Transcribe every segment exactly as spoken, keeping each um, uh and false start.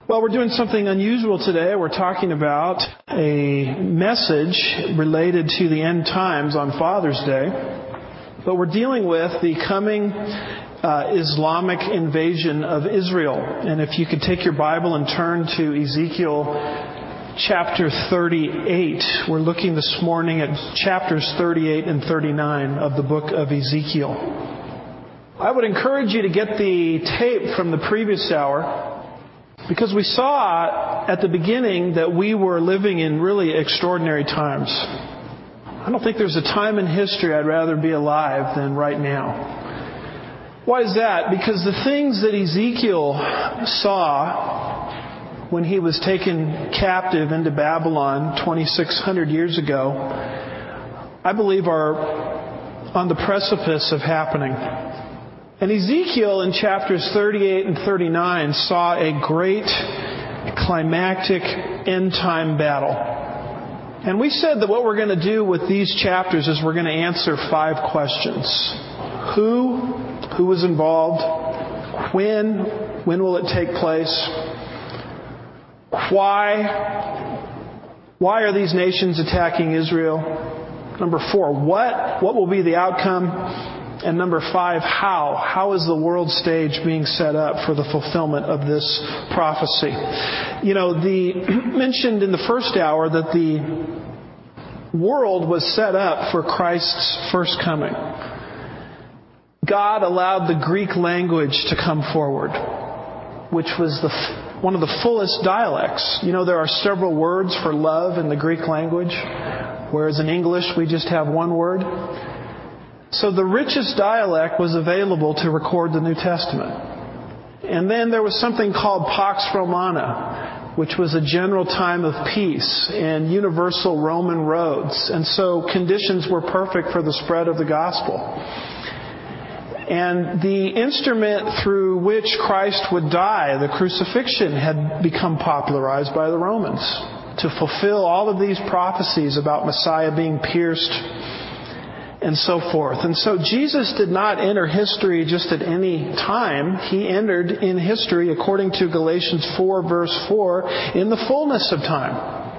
Well, we're doing something unusual today. We're talking about a message related to the end times on Father's Day. But we're dealing with the coming uh, Islamic invasion of Israel. And if you could take your Bible and turn to Ezekiel chapter thirty-eight. We're looking this morning at chapters thirty-eight and thirty-nine of the book of Ezekiel. I would encourage you to get the tape from the previous hour, because we saw at the beginning that we were living in really extraordinary times. I don't think there's a time in history I'd rather be alive than right now. Why is that? Because the things that Ezekiel saw when he was taken captive into Babylon twenty-six hundred years ago, I believe are on the precipice of happening. And Ezekiel in chapters thirty-eight and thirty-nine saw a great climactic end-time battle. And we said that what we're going to do with these chapters is we're going to answer five questions. Who? Who was involved? When? When will it take place? Why? Why are these nations attacking Israel? Number four, what? What will be the outcome? And number five, how? How is the world stage being set up for the fulfillment of this prophecy? You know, the mentioned in the first hour that the world was set up for Christ's first coming. God allowed the Greek language to come forward, which was the one of the fullest dialects. You know, there are several words for love in the Greek language, whereas in English we just have one word. So the richest dialect was available to record the New Testament. And then there was something called Pax Romana, which was a general time of peace and universal Roman roads. And so conditions were perfect for the spread of the gospel. And the instrument through which Christ would die, the crucifixion, had become popularized by the Romans to fulfill all of these prophecies about Messiah being pierced and so forth. And so Jesus did not enter history just at any time. He entered in history, according to Galatians four, verse four, in the fullness of time.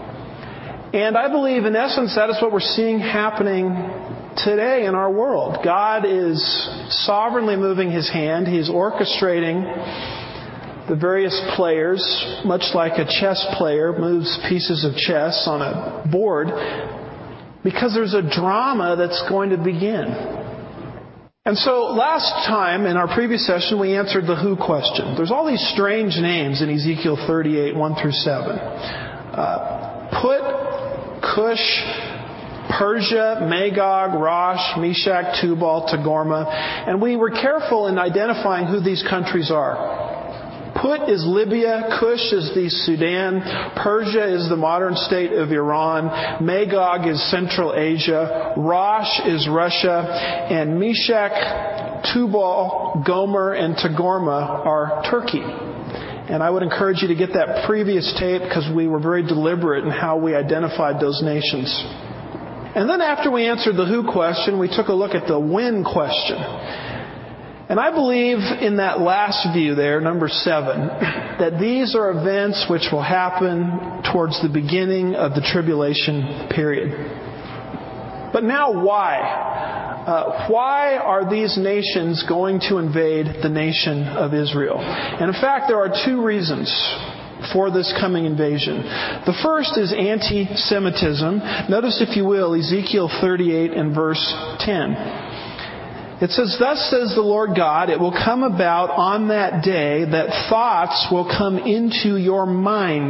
And I believe, in essence, that is what we're seeing happening today in our world. God is sovereignly moving His hand. He is orchestrating the various players, much like a chess player moves pieces of chess on a board, because there's a drama that's going to begin. And so last time in our previous session we answered the who question. There's all these strange names in Ezekiel thirty-eight, one through seven. Uh, Put, Cush, Persia, Magog, Rosh, Meshach, Tubal, Togarmah. And we were careful in identifying who these countries are. Put is Libya, Cush is the Sudan, Persia is the modern state of Iran, Magog is Central Asia, Rosh is Russia, and Meshach, Tubal, Gomer, and Togarmah are Turkey. And I would encourage you to get that previous tape because we were very deliberate in how we identified those nations. And then after we answered the who question, we took a look at the when question. And I believe in that last view there, number seven, that these are events which will happen towards the beginning of the tribulation period. But now why? Uh, why are these nations going to invade the nation of Israel? And in fact, there are two reasons for this coming invasion. The first is anti-Semitism. Notice, if you will, Ezekiel thirty-eight and verse ten. It says, "Thus says the Lord God, it will come about on that day that thoughts will come into your mind,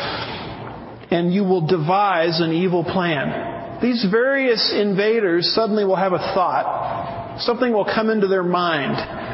and you will devise an evil plan." These various invaders suddenly will have a thought. Something will come into their mind,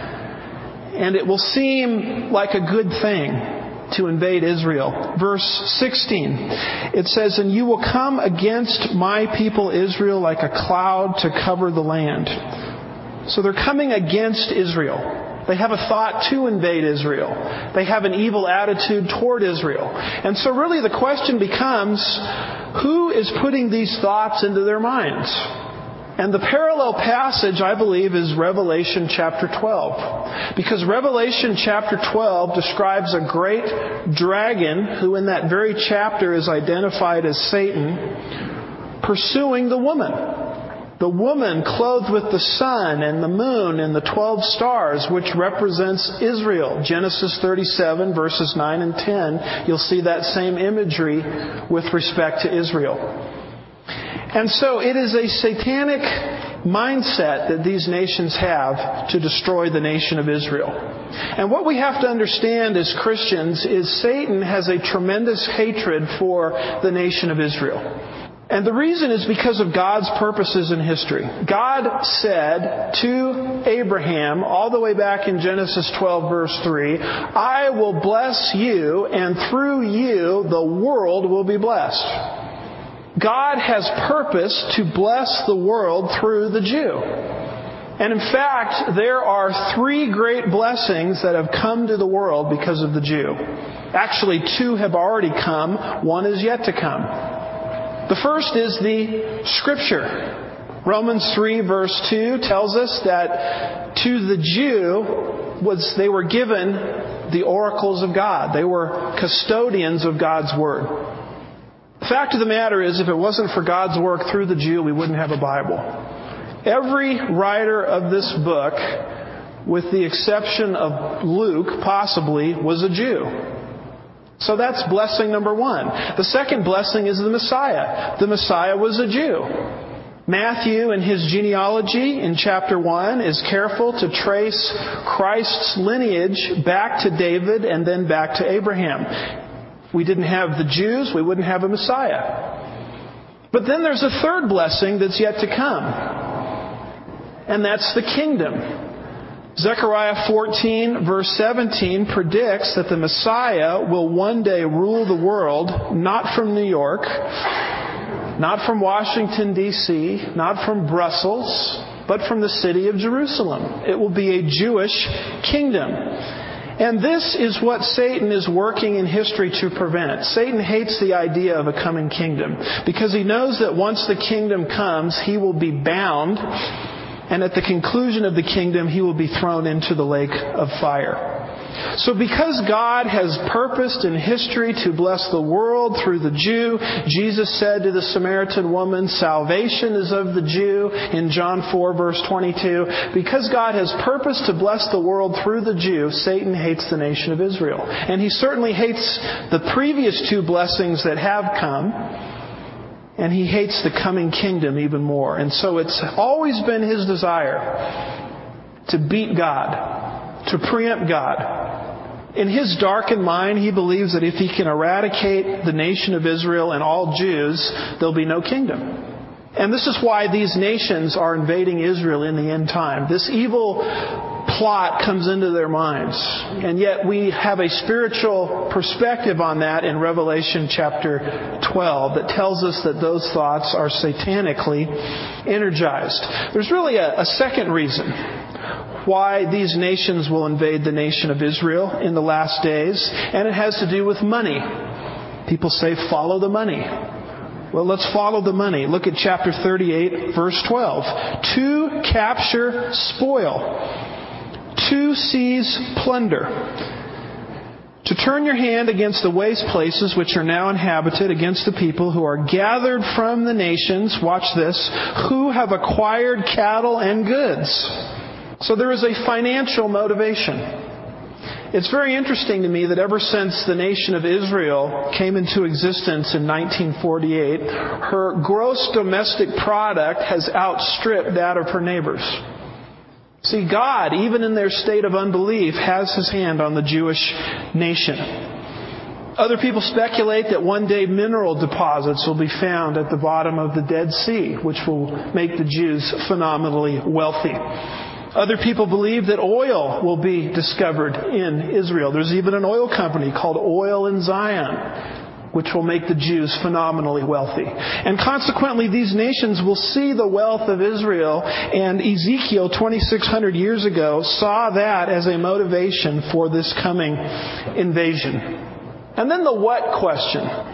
and it will seem like a good thing to invade Israel. Verse sixteen, it says, "And you will come against my people Israel like a cloud to cover the land." So they're coming against Israel. They have a thought to invade Israel. They have an evil attitude toward Israel. And so really the question becomes, who is putting these thoughts into their minds? And the parallel passage, I believe, is Revelation chapter twelve. Because Revelation chapter twelve describes a great dragon who in that very chapter is identified as Satan, pursuing the woman. The woman clothed with the sun and the moon and the twelve stars, which represents Israel. Genesis thirty-seven, verses nine and ten, you'll see that same imagery with respect to Israel. And so it is a satanic mindset that these nations have to destroy the nation of Israel. And what we have to understand as Christians is Satan has a tremendous hatred for the nation of Israel. And the reason is because of God's purposes in history. God said to Abraham, all the way back in Genesis twelve, verse three, I will bless you, and through you the world will be blessed. God has purpose to bless the world through the Jew. And in fact, there are three great blessings that have come to the world because of the Jew. Actually, two have already come. One is yet to come. The first is the Scripture. Romans three, verse two tells us that to the Jew was they were given the oracles of God. They were custodians of God's Word. The fact of the matter is, if it wasn't for God's work through the Jew, we wouldn't have a Bible. Every writer of this book, with the exception of Luke, possibly, was a Jew. So that's blessing number one. The second blessing is the Messiah. The Messiah was a Jew. Matthew, in his genealogy in chapter one, is careful to trace Christ's lineage back to David and then back to Abraham. If we didn't have the Jews, we wouldn't have a Messiah. But then there's a third blessing that's yet to come. And that's the kingdom. Zechariah fourteen, verse seventeen predicts that the Messiah will one day rule the world, not from New York, not from Washington, D C, not from Brussels, but from the city of Jerusalem. It will be a Jewish kingdom. And this is what Satan is working in history to prevent. Satan hates the idea of a coming kingdom because he knows that once the kingdom comes, he will be bound, and at the conclusion of the kingdom, he will be thrown into the lake of fire. So because God has purposed in history to bless the world through the Jew, Jesus said to the Samaritan woman, salvation is of the Jew in John four, verse twenty-two. Because God has purposed to bless the world through the Jew, Satan hates the nation of Israel. And he certainly hates the previous two blessings that have come. And he hates the coming kingdom even more. And so it's always been his desire to beat God, to preempt God. In his darkened mind, he believes that if he can eradicate the nation of Israel and all Jews, there'll be no kingdom. And this is why these nations are invading Israel in the end time. This evil plot comes into their minds. And yet we have a spiritual perspective on that in Revelation chapter twelve that tells us that those thoughts are satanically energized. There's really a, a second reason why these nations will invade the nation of Israel in the last days, and it has to do with money. People say, follow the money. Well, let's follow the money. Look at chapter thirty-eight, verse twelve. To capture spoil, to seize plunder, to turn your hand against the waste places which are now inhabited, against the people who are gathered from the nations, watch this, who have acquired cattle and goods. So there is a financial motivation. It's very interesting to me that ever since the nation of Israel came into existence in nineteen forty-eight, her gross domestic product has outstripped that of her neighbors. See, God, even in their state of unbelief, has His hand on the Jewish nation. Other people speculate that one day mineral deposits will be found at the bottom of the Dead Sea, which will make the Jews phenomenally wealthy. Other people believe that oil will be discovered in Israel. There's even an oil company called Oil in Zion, which will make the Jews phenomenally wealthy. And consequently, these nations will see the wealth of Israel, and Ezekiel twenty-six hundred years ago saw that as a motivation for this coming invasion. And then the what question.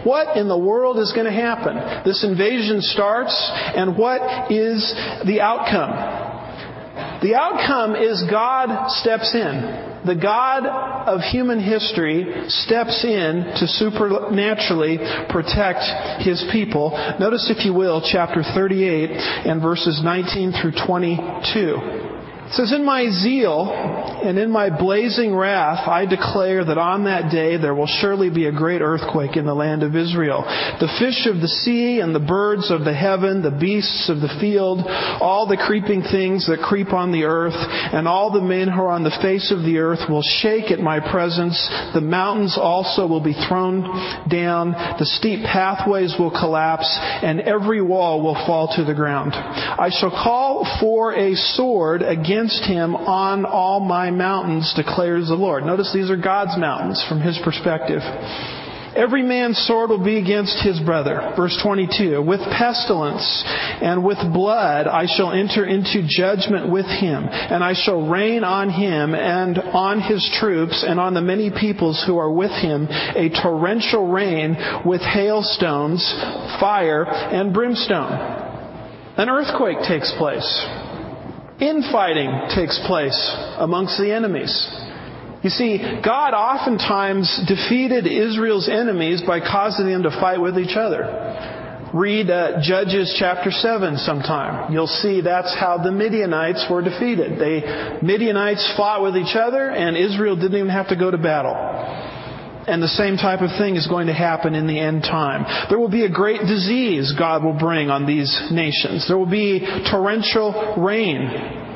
What in the world is going to happen? This invasion starts, and what is the outcome? The outcome is God steps in. The God of human history steps in to supernaturally protect His people. Notice, if you will, chapter thirty-eight and verses nineteen through twenty-two. It says, "In my zeal and in my blazing wrath, I declare that on that day there will surely be a great earthquake in the land of Israel. The fish of the sea and the birds of the heaven, the beasts of the field, all the creeping things that creep on the earth, and all the men who are on the face of the earth will shake at my presence. The mountains also will be thrown down. The steep pathways will collapse, and every wall will fall to the ground. I shall call for a sword against him on all my mountains, declares the Lord." Notice these are God's mountains from His perspective. "Every man's sword will be against his brother." Verse twenty-two, "With pestilence and with blood I shall enter into judgment with him, and I shall rain on him and on his troops and on the many peoples who are with him a torrential rain with hailstones, fire, and brimstone." An earthquake takes place. Infighting takes place amongst the enemies. You see, God oftentimes defeated Israel's enemies by causing them to fight with each other. Read uh, Judges chapter seven sometime. You'll see that's how the Midianites were defeated. They Midianites fought with each other, and Israel didn't even have to go to battle. And the same type of thing is going to happen in the end time. There will be a great disease God will bring on these nations. There will be torrential rain,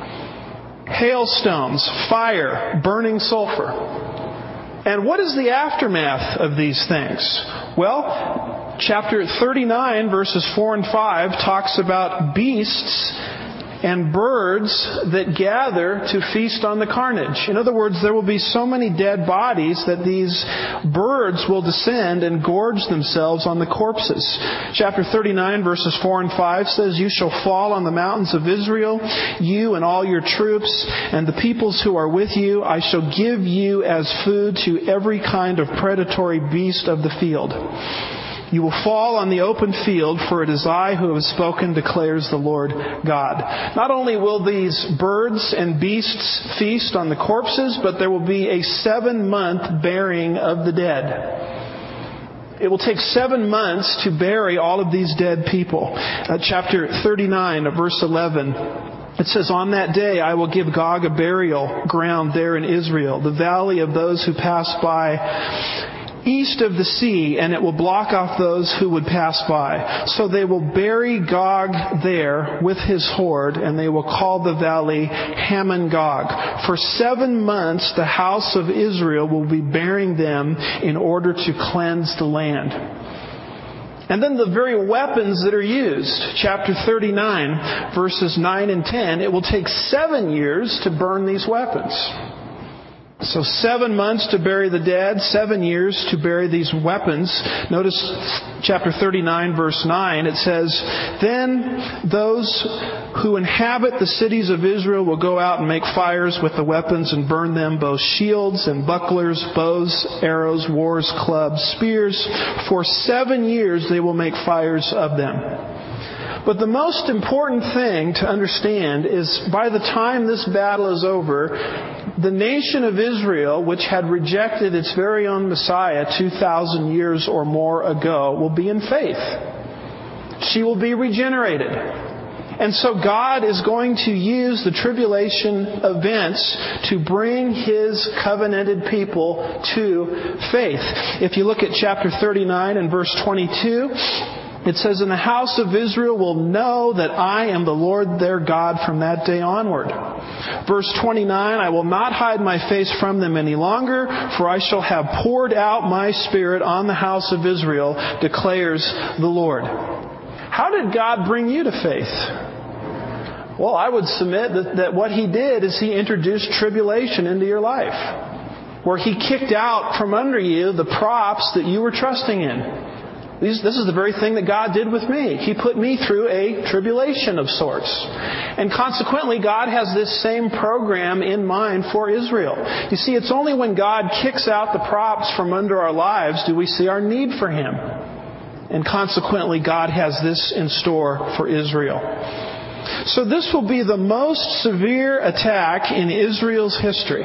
hailstones, fire, burning sulfur. And what is the aftermath of these things? Well, chapter thirty-nine, verses four and five, talks about beasts and birds that gather to feast on the carnage. In other words, there will be so many dead bodies that these birds will descend and gorge themselves on the corpses. Chapter thirty-nine, verses four and five says, "You shall fall on the mountains of Israel, you and all your troops, and the peoples who are with you. I shall give you as food to every kind of predatory beast of the field. You will fall on the open field, for it is I who have spoken, declares the Lord God." Not only will these birds and beasts feast on the corpses, but there will be a seven-month burying of the dead. It will take seven months to bury all of these dead people. Uh, chapter thirty-nine, verse eleven. It says, "On that day I will give Gog a burial ground there in Israel, the valley of those who pass by east of the sea, and it will block off those who would pass by. So they will bury Gog there with his horde, and they will call the valley Hamon Gog. For seven months the house of Israel will be burying them in order to cleanse the land." And then the very weapons that are used. Chapter thirty-nine, verses nine and ten, it will take seven years to burn these weapons. So seven months to bury the dead, seven years to bury these weapons. Notice chapter thirty-nine, verse nine. It says, "Then those who inhabit the cities of Israel will go out and make fires with the weapons and burn them, both shields and bucklers, bows, arrows, wars, clubs, spears. For seven years they will make fires of them." But the most important thing to understand is by the time this battle is over, the nation of Israel, which had rejected its very own Messiah two thousand years or more ago, will be in faith. She will be regenerated. And so God is going to use the tribulation events to bring His covenanted people to faith. If you look at chapter thirty-nine and verse twenty-two, it says, "And the house of Israel will know that I am the Lord their God from that day onward." Verse twenty-nine, "I will not hide my face from them any longer, for I shall have poured out my Spirit on the house of Israel, declares the Lord." How did God bring you to faith? Well, I would submit that, that what He did is He introduced tribulation into your life, where He kicked out from under you the props that you were trusting in. This is the very thing that God did with me. He put me through a tribulation of sorts. And consequently, God has this same program in mind for Israel. You see, it's only when God kicks out the props from under our lives do we see our need for Him. And consequently, God has this in store for Israel. So this will be the most severe attack in Israel's history.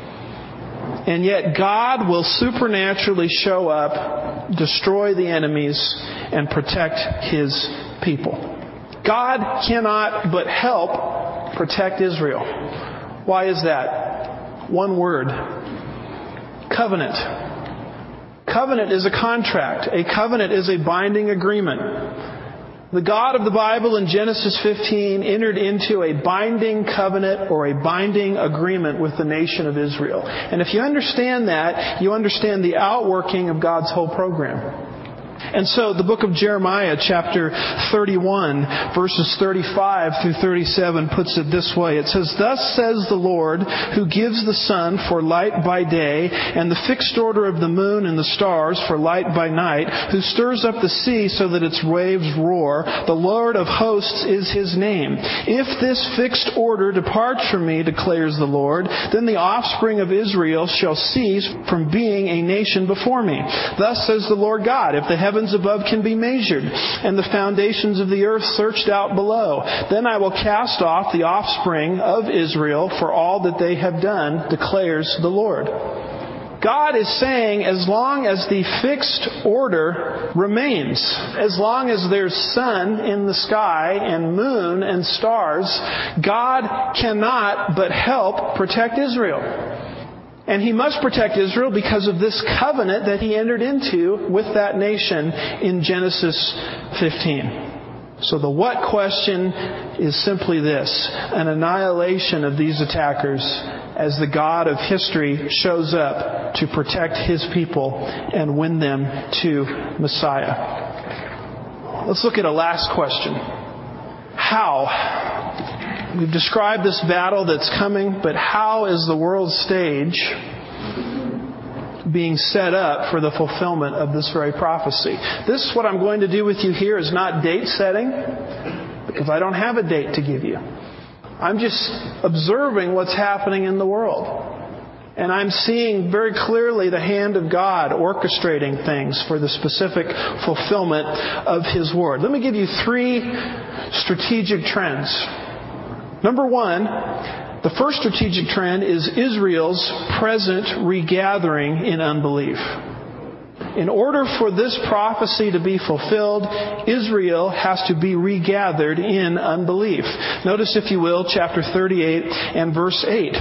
And yet God will supernaturally show up, destroy the enemies, and protect His people. God cannot but help protect Israel. Why is that? One word. Covenant. Covenant is a contract. A covenant is a binding agreement. The God of the Bible in Genesis fifteen entered into a binding covenant or a binding agreement with the nation of Israel. And if you understand that, you understand the outworking of God's whole program. And so the book of Jeremiah, chapter thirty-one, verses thirty-five through thirty-seven, puts it this way. It says, "Thus says the Lord, who gives the sun for light by day, and the fixed order of the moon and the stars for light by night, who stirs up the sea so that its waves roar. The Lord of hosts is His name. If this fixed order departs from me, declares the Lord, then the offspring of Israel shall cease from being a nation before me. Thus says the Lord God, if the heavens above can be measured, and the foundations of the earth searched out below, then I will cast off the offspring of Israel for all that they have done, declares the Lord." God is saying, as long as the fixed order remains, as long as there's sun in the sky and moon and stars, God cannot but help protect Israel. And He must protect Israel because of this covenant that He entered into with that nation in Genesis fifteen. So the what question is simply this: an annihilation of these attackers as the God of history shows up to protect His people and win them to Messiah. Let's look at a last question. How? We've described this battle that's coming, but how is the world stage being set up for the fulfillment of this very prophecy? This, what I'm going to do with you here, is not date setting, because I don't have a date to give you. I'm just observing what's happening in the world. And I'm seeing very clearly the hand of God orchestrating things for the specific fulfillment of His Word. Let me give you three strategic trends. Number one, the first strategic trend is Israel's present regathering in unbelief. In order for this prophecy to be fulfilled, Israel has to be regathered in unbelief. Notice, if you will, chapter thirty-eight and verse eight.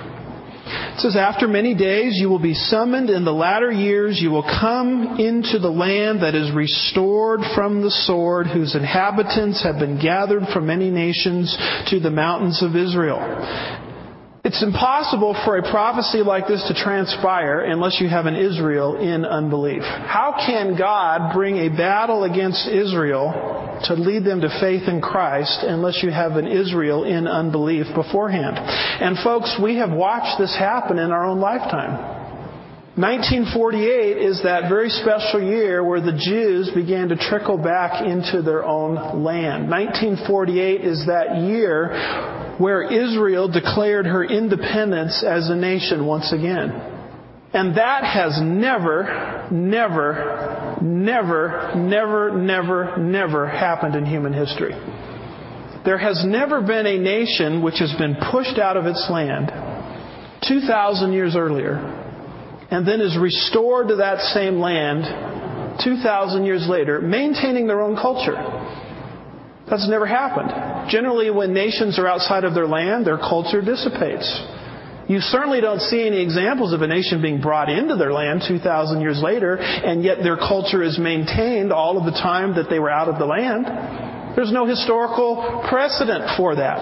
It says, "After many days you will be summoned. In the latter years you will come into the land that is restored from the sword, whose inhabitants have been gathered from many nations to the mountains of Israel." It's impossible for a prophecy like this to transpire unless you have an Israel in unbelief. How can God bring a battle against Israel to lead them to faith in Christ unless you have an Israel in unbelief beforehand? And folks, we have watched this happen in our own lifetime. nineteen forty-eight is that very special year where the Jews began to trickle back into their own land. nineteen forty-eight is that year where Israel declared her independence as a nation once again. And that has never, never, never, never, never, never happened in human history. There has never been a nation which has been pushed out of its land two thousand years earlier and then is restored to that same land two thousand years later, maintaining their own culture. That's never happened. Generally, when nations are outside of their land, their culture dissipates. You certainly don't see any examples of a nation being brought into their land two thousand years later, and yet their culture is maintained all of the time that they were out of the land. There's no historical precedent for that.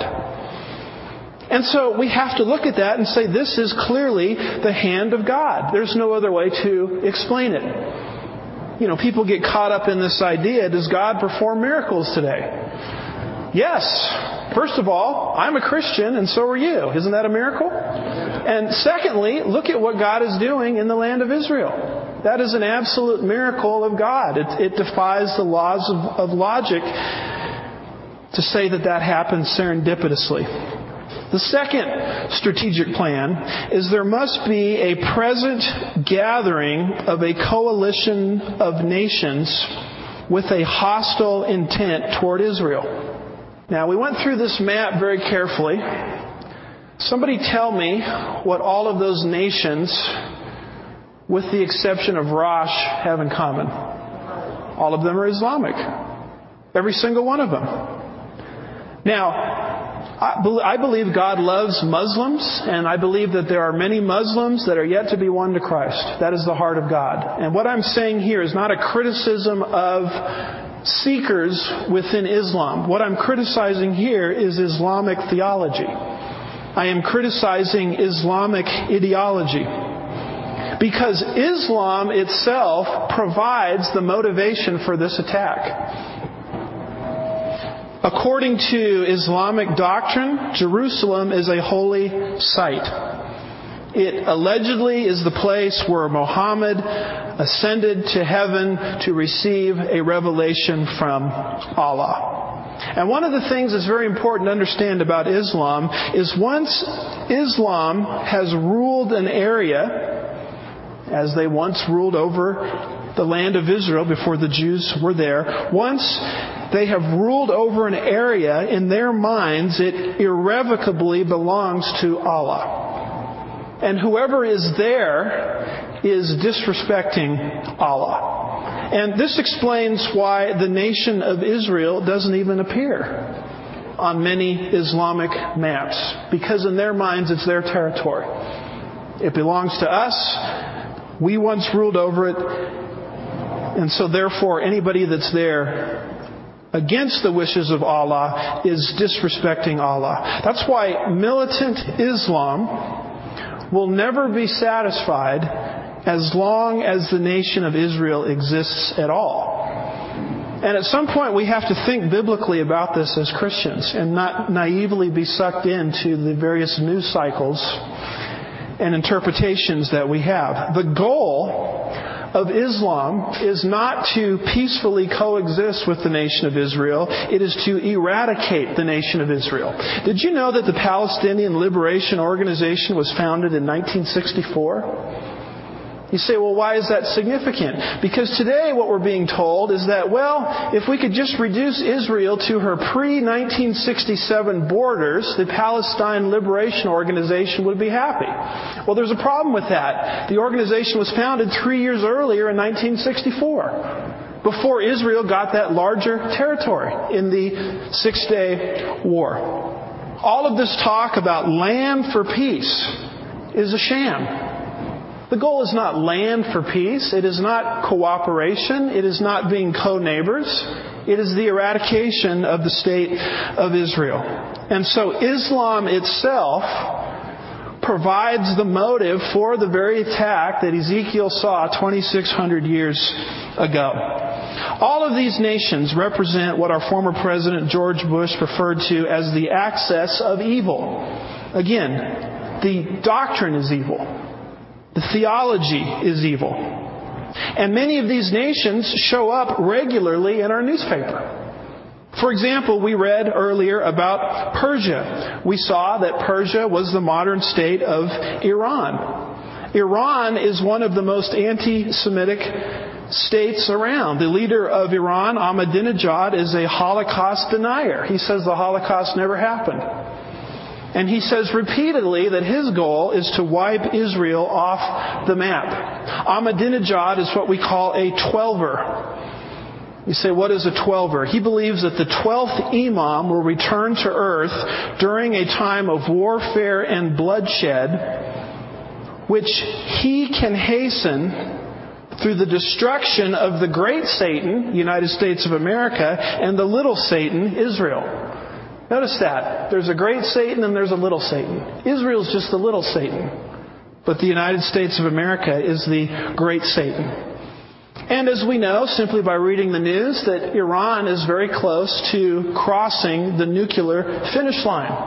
And so we have to look at that and say, this is clearly the hand of God. There's no other way to explain it. You know, people get caught up in this idea, does God perform miracles today? Yes. First of all, I'm a Christian and so are you. Isn't that a miracle? And secondly, look at what God is doing in the land of Israel. That is an absolute miracle of God. It, it defies the laws of, of logic to say that that happens serendipitously. The second strategic plan is there must be a present gathering of a coalition of nations with a hostile intent toward Israel. Now, we went through this map very carefully. Somebody tell me what all of those nations, with the exception of Rosh, have in common. All of them are Islamic. Every single one of them. Now, I believe God loves Muslims, and I believe that there are many Muslims that are yet to be won to Christ. That is the heart of God. And what I'm saying here is not a criticism of seekers within Islam. What I'm criticizing here is Islamic theology. I am criticizing Islamic ideology. Because Islam itself provides the motivation for this attack. According to Islamic doctrine, Jerusalem is a holy site. It allegedly is the place where Muhammad ascended to heaven to receive a revelation from Allah. And one of the things that's very important to understand about Islam is once Islam has ruled an area, as they once ruled over the land of Israel before the Jews were there, once they have ruled over an area, in their minds it irrevocably belongs to Allah. And whoever is there is disrespecting Allah. And this explains why the nation of Israel doesn't even appear on many Islamic maps. Because in their minds it's their territory. It belongs to us. We once ruled over it. And so therefore anybody that's there against the wishes of Allah is disrespecting Allah. That's why militant Islam will never be satisfied as long as the nation of Israel exists at all. And at some point we have to think biblically about this as Christians and not naively be sucked into the various news cycles and interpretations that we have. The goal of Islam is not to peacefully coexist with the nation of Israel. It is to eradicate the nation of Israel. Did you know that the Palestinian Liberation Organization was founded in nineteen sixty-four? You say, well, why is that significant? Because today what we're being told is that, well, if we could just reduce Israel to her pre nineteen sixty-seven borders, the Palestine Liberation Organization would be happy. Well, there's a problem with that. The organization was founded three years earlier in nineteen sixty-four, before Israel got that larger territory in the Six-Day War. All of this talk about land for peace is a sham. The goal is not land for peace. It is not cooperation. It is not being co-neighbors. It is the eradication of the state of Israel. And so Islam itself provides the motive for the very attack that Ezekiel saw twenty-six hundred years ago. All of these nations represent what our former President George Bush referred to as the axis of evil. Again, the doctrine is evil. The theology is evil. And many of these nations show up regularly in our newspaper. For example, we read earlier about Persia. We saw that Persia was the modern state of Iran. Iran is one of the most anti-Semitic states around. The leader of Iran, Ahmadinejad, is a Holocaust denier. He says the Holocaust never happened. And he says repeatedly that his goal is to wipe Israel off the map. Ahmadinejad is what we call a twelver. You say, what is a twelver? He believes that the twelfth Imam will return to earth during a time of warfare and bloodshed, which he can hasten through the destruction of the great Satan, United States of America, and the little Satan, Israel. Notice that. There's a great Satan and there's a little Satan. Israel's just the little Satan. But the United States of America is the great Satan. And as we know, simply by reading the news, that Iran is very close to crossing the nuclear finish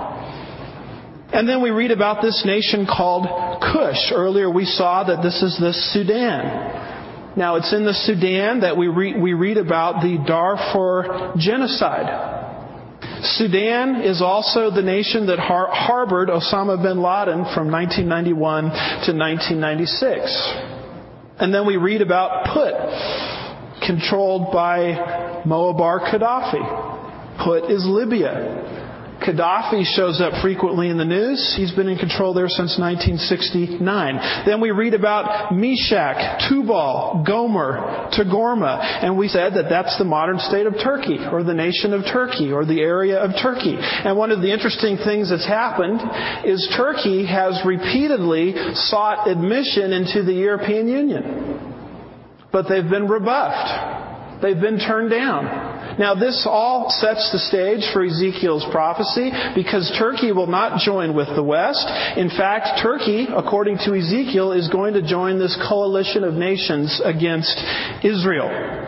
line. And then we read about this nation called Cush. Earlier we saw that this is the Sudan. Now it's in the Sudan that we, re- we read about the Darfur genocide. Sudan is also the nation that har- harbored Osama bin Laden from nineteen ninety-one to nineteen ninety-six. And then we read about Put. controlled by Muammar Gaddafi. Put is Libya. Gaddafi shows up frequently in the news. He's been in control there since nineteen sixty-nine. Then we read about Meshach, Tubal, Gomer, Togarmah, and we said that that's the modern state of Turkey, or the nation of Turkey, or the area of Turkey. And one of the interesting things that's happened is Turkey has repeatedly sought admission into the European Union. But they've been rebuffed. They've been turned down. Now, this all sets the stage for Ezekiel's prophecy, because Turkey will not join with the West. In fact, Turkey, according to Ezekiel, is going to join this coalition of nations against Israel.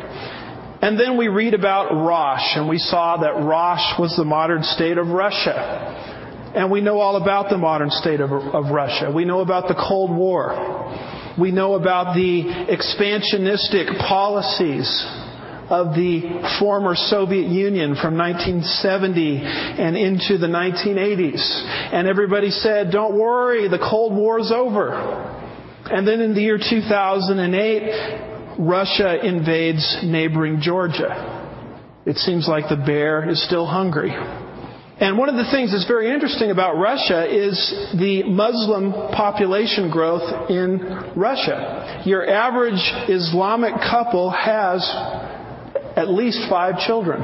And then we read about Rosh, and we saw that Rosh was the modern state of Russia. And we know all about the modern state of, of Russia. We know about the Cold War. We know about the expansionistic policies of the former Soviet Union from nineteen seventy and into the nineteen eighties. And everybody said, don't worry, the Cold War's over. And then in the year two thousand eight, Russia invades neighboring Georgia. It seems like the bear is still hungry. And one of the things that's very interesting about Russia is the Muslim population growth in Russia. Your average Islamic couple has at least five children.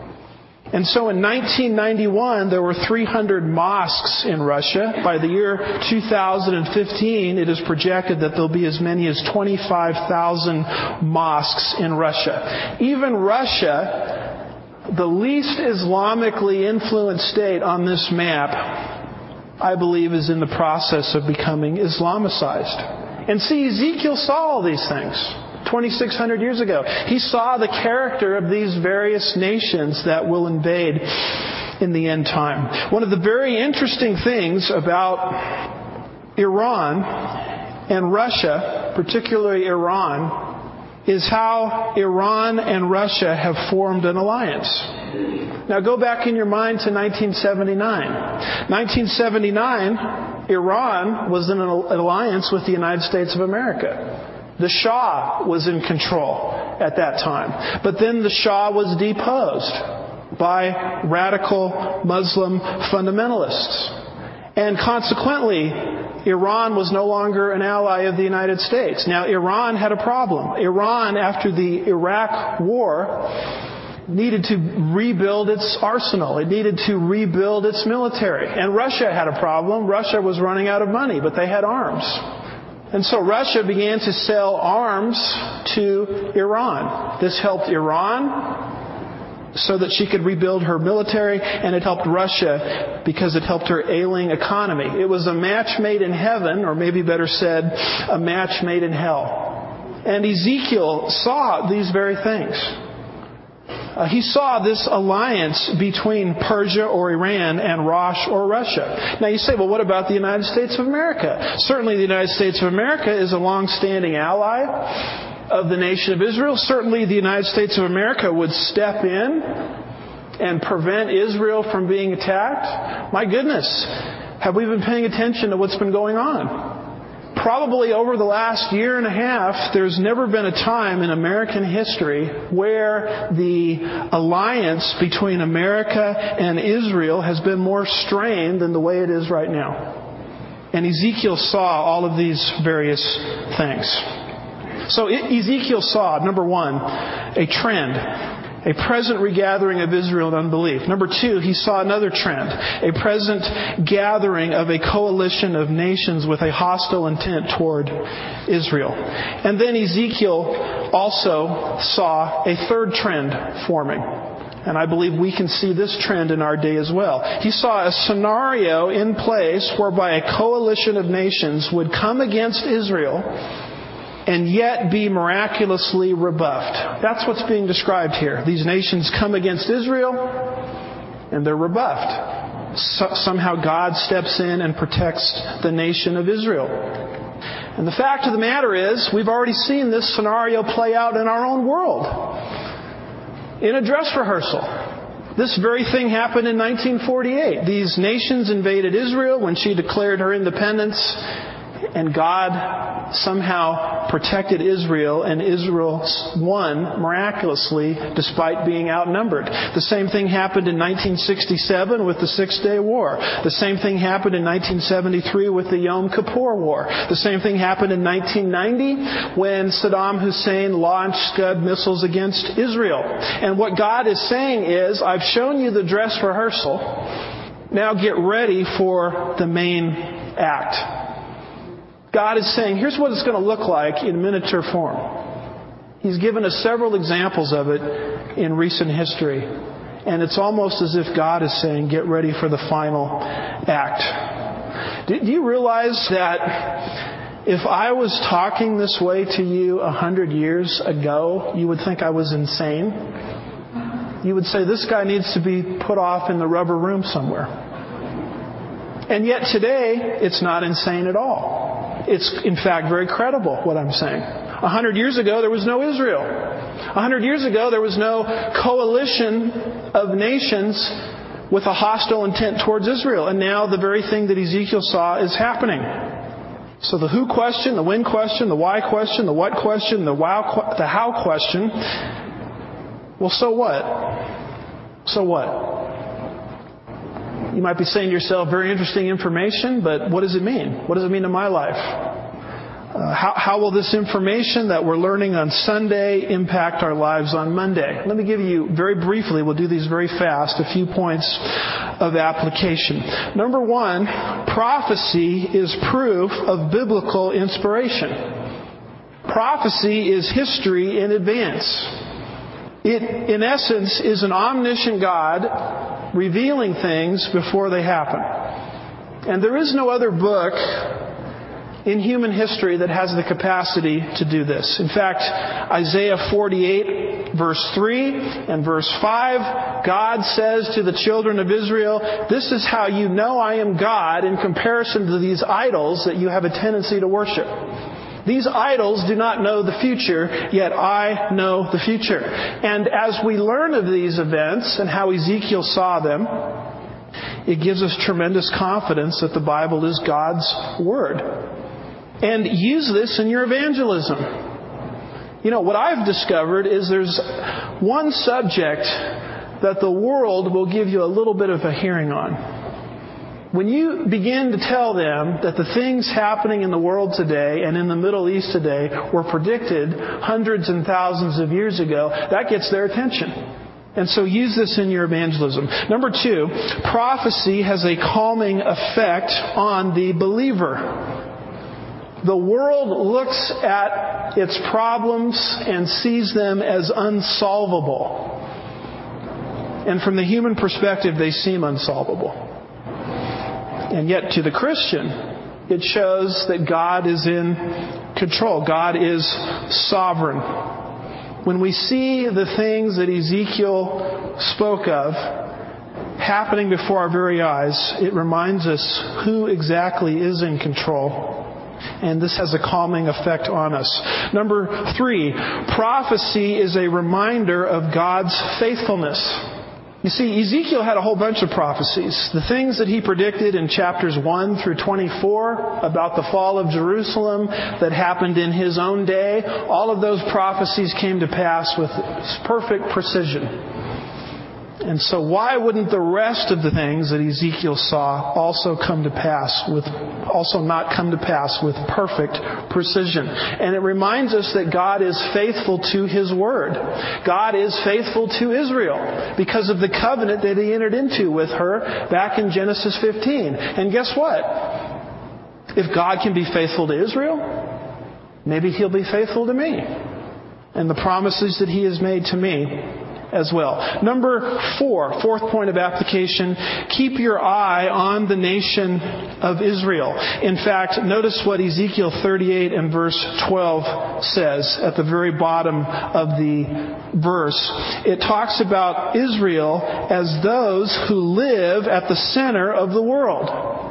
And so in nineteen ninety-one, there were three hundred mosques in Russia. By the year two thousand fifteen, it is projected that there'll be as many as twenty-five thousand mosques in Russia. Even Russia, the least Islamically influenced state on this map, I believe, is in the process of becoming Islamicized. And see, Ezekiel saw all these things twenty-six hundred years ago. He saw the character of these various nations that will invade in the end time. One of the very interesting things about Iran and Russia, particularly Iran, is how Iran and Russia have formed an alliance. Now go back in your mind to nineteen seventy-nine. nineteen seventy-nine, Iran was in an alliance with the United States of America. The Shah was in control at that time. But then the Shah was deposed by radical Muslim fundamentalists. And consequently, Iran was no longer an ally of the United States. Now, Iran had a problem. Iran, after the Iraq War, needed to rebuild its arsenal. It needed to rebuild its military. And Russia had a problem. Russia was running out of money, but they had arms. And so Russia began to sell arms to Iran. This helped Iran so that she could rebuild her military, and it helped Russia because it helped her ailing economy. It was a match made in heaven, or maybe better said, a match made in hell. And Ezekiel saw these very things. Uh, he saw this alliance between Persia or Iran and Rosh or Russia. Now you say, well, what about the United States of America? Certainly the United States of America is a long-standing ally of the nation of Israel. Certainly the United States of America would step in and prevent Israel from being attacked. My goodness, have we been paying attention to what's been going on? Probably over the last year and a half, there's never been a time in American history where the alliance between America and Israel has been more strained than the way it is right now. And Ezekiel saw all of these various things. So Ezekiel saw, number one, a trend. A present regathering of Israel in unbelief. Number two, he saw another trend. A present gathering of a coalition of nations with a hostile intent toward Israel. And then Ezekiel also saw a third trend forming. And I believe we can see this trend in our day as well. He saw a scenario in place whereby a coalition of nations would come against Israel and yet be miraculously rebuffed. That's what's being described here. These nations come against Israel, and they're rebuffed. So, somehow God steps in and protects the nation of Israel. And the fact of the matter is, we've already seen this scenario play out in our own world. In a dress rehearsal. This very thing happened in nineteen forty-eight. These nations invaded Israel when she declared her independence And God somehow protected Israel, and Israel won miraculously despite being outnumbered. The same thing happened in nineteen sixty-seven with the Six-Day War. The same thing happened in nineteen seventy-three with the Yom Kippur War. The same thing happened in nineteen ninety when Saddam Hussein launched Scud missiles against Israel. And what God is saying is, I've shown you the dress rehearsal. Now get ready for the main act. God is saying, here's what it's going to look like in miniature form. He's given us several examples of it in recent history. And it's almost as if God is saying, get ready for the final act. Do you realize that if I was talking this way to you a hundred years ago, you would think I was insane? You would say, this guy needs to be put off in the rubber room somewhere. And yet today, it's not insane at all. It's, in fact, very credible, what I'm saying. A hundred years ago, there was no Israel. A hundred years ago, there was no coalition of nations with a hostile intent towards Israel. And now the very thing that Ezekiel saw is happening. So the who question, the when question, the why question, the what question, the wow, the how question. Well, so what? So what? You might be saying to yourself, very interesting information, but what does it mean? What does it mean to my life? Uh, how, how will this information that we're learning on Sunday impact our lives on Monday? Let me give you very briefly, we'll do these very fast, a few points of application. Number one, prophecy is proof of biblical inspiration. Prophecy is history in advance. It, in essence, is an omniscient God revealing things before they happen. And there is no other book in human history that has the capacity to do this. In fact, Isaiah forty-eight, verse three and verse five, God says to the children of Israel, this is how you know I am God in comparison to these idols that you have a tendency to worship. These idols do not know the future, yet I know the future. And as we learn of these events and how Ezekiel saw them, it gives us tremendous confidence that the Bible is God's Word. And use this in your evangelism. You know, what I've discovered is there's one subject that the world will give you a little bit of a hearing on. When you begin to tell them that the things happening in the world today and in the Middle East today were predicted hundreds and thousands of years ago, that gets their attention. And so use this in your evangelism. Number two, prophecy has a calming effect on the believer. The world looks at its problems and sees them as unsolvable. And from the human perspective, they seem unsolvable. And yet to the Christian, it shows that God is in control. God is sovereign. When we see the things that Ezekiel spoke of happening before our very eyes, it reminds us who exactly is in control. And this has a calming effect on us. Number three, prophecy is a reminder of God's faithfulness. You see, Ezekiel had a whole bunch of prophecies. The things that he predicted in chapters one through twenty-four about the fall of Jerusalem that happened in his own day, all of those prophecies came to pass with perfect precision. And so why wouldn't the rest of the things that Ezekiel saw also come to pass with, also not come to pass with perfect precision? And it reminds us that God is faithful to His Word. God is faithful to Israel because of the covenant that He entered into with her back in Genesis fifteen. And guess what? If God can be faithful to Israel, maybe He'll be faithful to me. And the promises that He has made to me as well. Number four, fourth point of application, keep your eye on the nation of Israel. In fact, notice what Ezekiel thirty-eight and verse twelve says at the very bottom of the verse. It talks about Israel as those who live at the center of the world.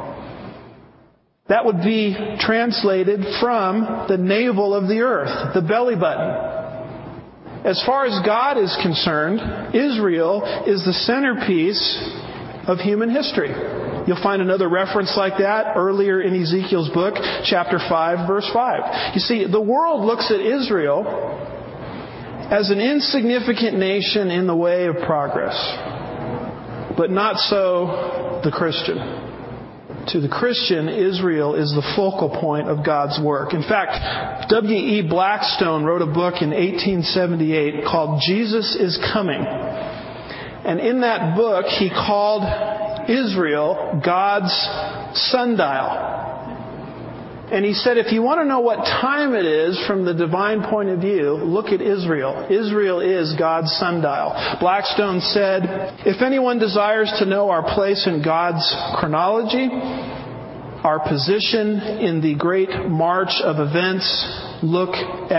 That would be translated from the navel of the earth, the belly button. As far as God is concerned, Israel is the centerpiece of human history. You'll find another reference like that earlier in Ezekiel's book, chapter five, verse five. You see, the world looks at Israel as an insignificant nation in the way of progress, but not so the Christian. To the Christian, Israel is the focal point of God's work. In fact, W E Blackstone wrote a book in eighteen seventy-eight called Jesus is Coming. And in that book, he called Israel God's sundial. And he said, if you want to know what time it is from the divine point of view, look at Israel. Israel is God's sundial. Blackstone said, if anyone desires to know our place in God's chronology, our position in the great march of events, look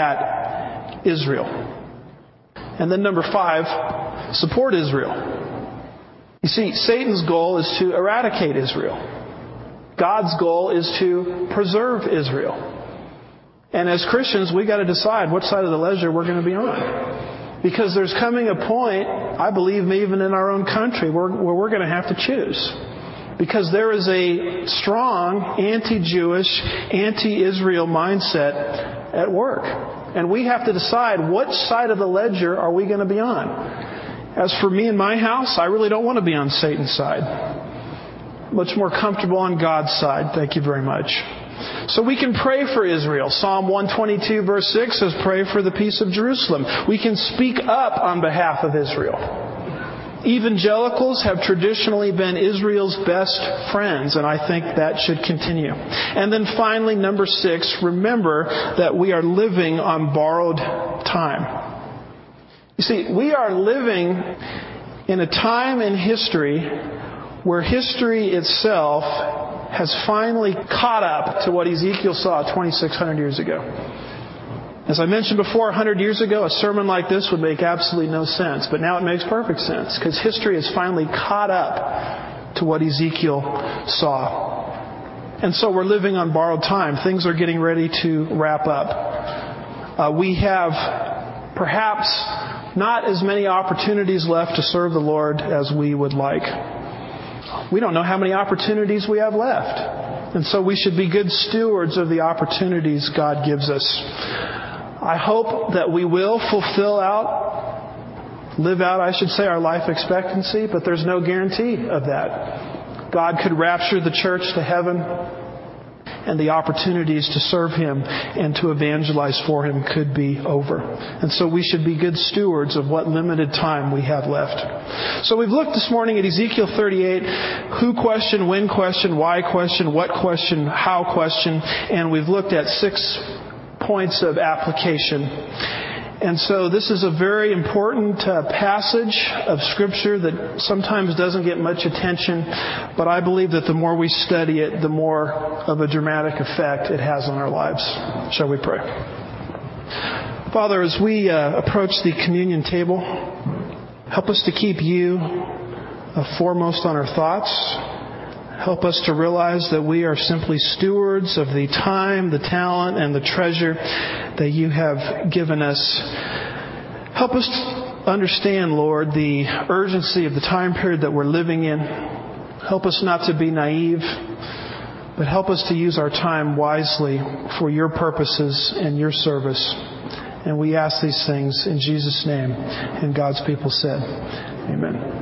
at Israel. And then number five, support Israel. You see, Satan's goal is to eradicate Israel. God's goal is to preserve Israel. And as Christians, we got to decide what side of the ledger we're going to be on. Because there's coming a point, I believe even in our own country, where, where we're going to have to choose. Because there is a strong anti-Jewish, anti-Israel mindset at work. And we have to decide which side of the ledger are we going to be on. As for me and my house, I really don't want to be on Satan's side. Much more comfortable on God's side. Thank you very much. So we can pray for Israel. Psalm one twenty-two verse six says, pray for the peace of Jerusalem. We can speak up on behalf of Israel. Evangelicals have traditionally been Israel's best friends, and I think that should continue. And then finally, number six, remember that we are living on borrowed time. You see, we are living in a time in history where history itself has finally caught up to what Ezekiel saw twenty-six hundred years ago. As I mentioned before, one hundred years ago, a sermon like this would make absolutely no sense. But now it makes perfect sense, because history has finally caught up to what Ezekiel saw. And so we're living on borrowed time. Things are getting ready to wrap up. Uh, we have perhaps not as many opportunities left to serve the Lord as we would like. We don't know how many opportunities we have left. And so we should be good stewards of the opportunities God gives us. I hope that we will fulfill out, live out, I should say, our life expectancy, but there's no guarantee of that. God could rapture the church to heaven, and the opportunities to serve Him and to evangelize for Him could be over. And so we should be good stewards of what limited time we have left. So we've looked this morning at Ezekiel thirty-eight, who question, when question, why question, what question, how question, and we've looked at six points of application. And so this is a very important uh, passage of Scripture that sometimes doesn't get much attention, but I believe that the more we study it, the more of a dramatic effect it has on our lives. Shall we pray? Father, as we uh, approach the communion table, help us to keep You uh, foremost on our thoughts. Help us to realize that we are simply stewards of the time, the talent, and the treasure that You have given us. Help us understand, Lord, the urgency of the time period that we're living in. Help us not to be naive, but help us to use our time wisely for Your purposes and Your service. And we ask these things in Jesus' name. And God's people said, amen.